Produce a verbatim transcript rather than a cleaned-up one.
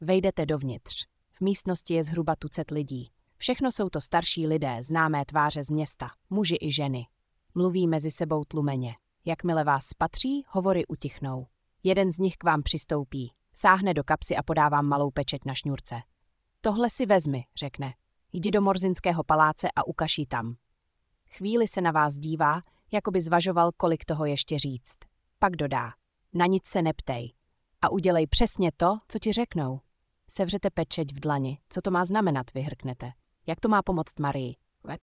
Vejdete dovnitř. V místnosti je zhruba tucet lidí. Všechno jsou to starší lidé, známé tváře z města, muži i ženy. Mluví mezi sebou tlumeně. Jakmile vás spatří, hovory utichnou. Jeden z nich k vám přistoupí, sáhne do kapsy a podá vám malou pečeť na šňůrce. Tohle si vezmi, řekne. Jdi do Morzinského paláce a ukaž ji tam. Chvíli se na vás dívá, jako by zvažoval, kolik toho ještě říct. Pak dodá. Na nic se neptej. A udělej přesně to, co ti řeknou. Sevřete pečeť v dlani. Co to má znamenat, vyhrknete. Jak to má pomoct Marii?